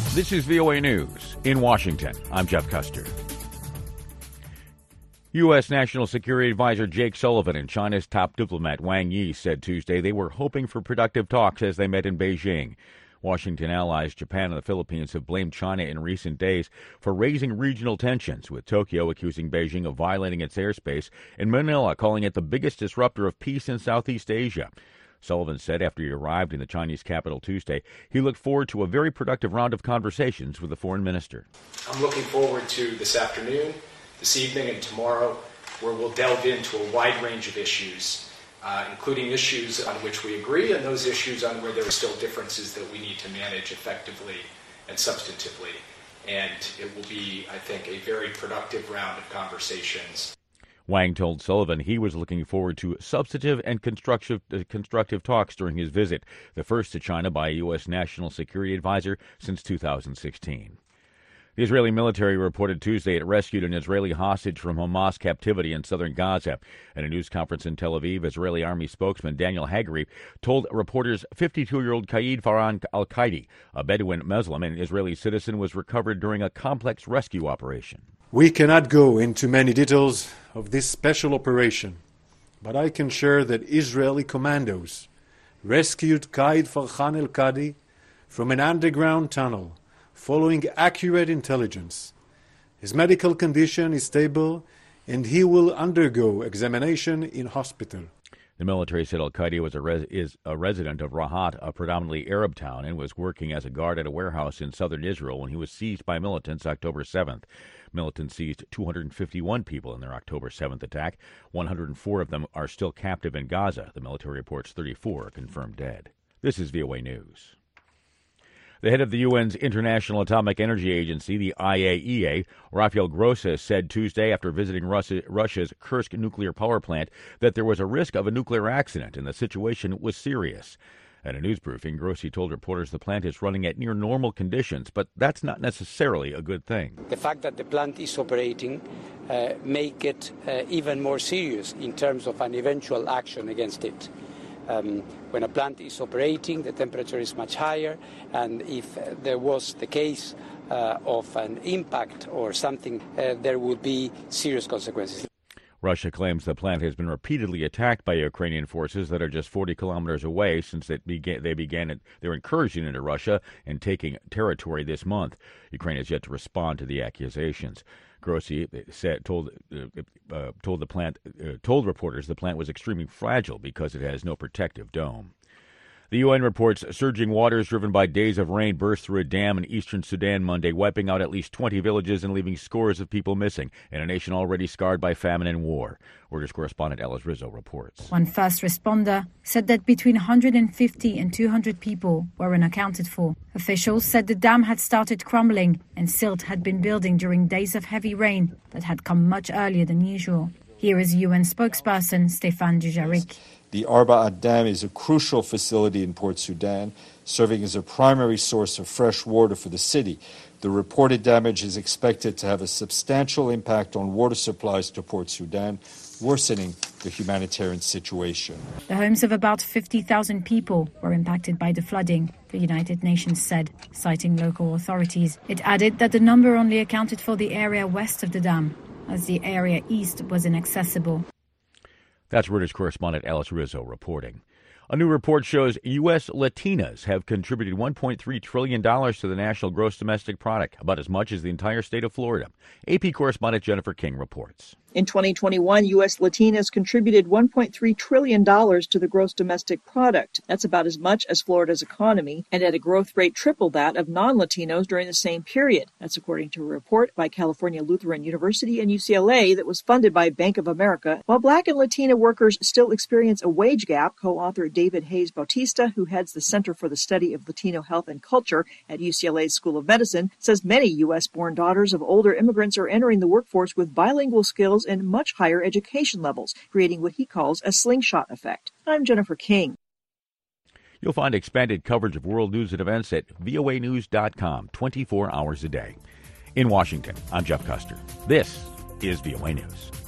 This is VOA News in Washington. I'm Jeff Custer. U.S. National Security Advisor Jake Sullivan and China's top diplomat Wang Yi said Tuesday they were hoping for productive talks as they met in Beijing. Washington allies Japan and the Philippines have blamed China in recent days for raising regional tensions, with Tokyo accusing Beijing of violating its airspace and Manila calling it the biggest disruptor of peace in Southeast Asia. Sullivan said after he arrived in the Chinese capital Tuesday, he looked forward to a very productive round of conversations with the foreign minister. I'm looking forward to this afternoon, this evening, and tomorrow, where we'll delve into a wide range of issues, including issues on which we agree and those issues on where there are still differences that we need to manage effectively and substantively. And it will be, I think, a very productive round of conversations. Wang told Sullivan he was looking forward to substantive and constructive talks during his visit, the first to China by a U.S. National Security Advisor since 2016. The Israeli military reported Tuesday it rescued an Israeli hostage from Hamas captivity in southern Gaza. At a news conference in Tel Aviv, Israeli army spokesman Daniel Hagari told reporters 52-year-old Qaid Farhan al-Qaidi, a Bedouin Muslim and Israeli citizen, was recovered during a complex rescue operation. We cannot go into many details of this special operation, but I can share that Israeli commandos rescued Qaid Farhan al-Qaidi from an underground tunnel following accurate intelligence. His medical condition is stable and he will undergo examination in hospital. The military said al-Qaidi is a resident of Rahat, a predominantly Arab town, and was working as a guard at a warehouse in southern Israel when he was seized by militants October 7th. Militants seized 251 people in their October 7th attack. 104 of them are still captive in Gaza. The military reports 34 are confirmed dead. This is VOA News. The head of the UN's International Atomic Energy Agency, the IAEA, Rafael Grossi, said Tuesday after visiting Russia's Kursk nuclear power plant that there was a risk of a nuclear accident and the situation was serious. At a news briefing, Grossi told reporters the plant is running at near normal conditions, but that's not necessarily a good thing. The fact that the plant is operating make it even more serious in terms of an eventual action against it. When a plant is operating, the temperature is much higher, and if there was the case of an impact or something, there would be serious consequences. Russia claims the plant has been repeatedly attacked by Ukrainian forces that are just 40 kilometers away since they began their incursion into Russia and taking territory this month. Ukraine has yet to respond to the accusations. Grossi told reporters the plant was extremely fragile because it has no protective dome. The UN reports surging waters driven by days of rain burst through a dam in eastern Sudan Monday, wiping out at least 20 villages and leaving scores of people missing in a nation already scarred by famine and war. Reuters correspondent Alice Rizzo reports. One first responder said that between 150 and 200 people were unaccounted for. Officials said the dam had started crumbling and silt had been building during days of heavy rain that had come much earlier than usual. Here is UN spokesperson Stefan Dujarric. The Arba'at Dam is a crucial facility in Port Sudan, serving as a primary source of fresh water for the city. The reported damage is expected to have a substantial impact on water supplies to Port Sudan, worsening the humanitarian situation. The homes of about 50,000 people were impacted by the flooding, the United Nations said, citing local authorities. It added that the number only accounted for the area west of the dam, as the area east was inaccessible. That's Reuters correspondent Alice Rizzo reporting. A new report shows U.S. Latinas have contributed $1.3 trillion to the national gross domestic product, about as much as the entire state of Florida. AP correspondent Jennifer King reports. In 2021, U.S. Latinas contributed $1.3 trillion to the gross domestic product. That's about as much as Florida's economy, and at a growth rate triple that of non-Latinos during the same period. That's according to a report by California Lutheran University and UCLA that was funded by Bank of America. While Black and Latina workers still experience a wage gap, co-author David Hayes Bautista, who heads the Center for the Study of Latino Health and Culture at UCLA's School of Medicine, says many U.S.-born daughters of older immigrants are entering the workforce with bilingual skills and much higher education levels, creating what he calls a slingshot effect. I'm Jennifer King. You'll find expanded coverage of world news and events at voanews.com 24 hours a day. In Washington, I'm Jeff Custer. This is VOA News.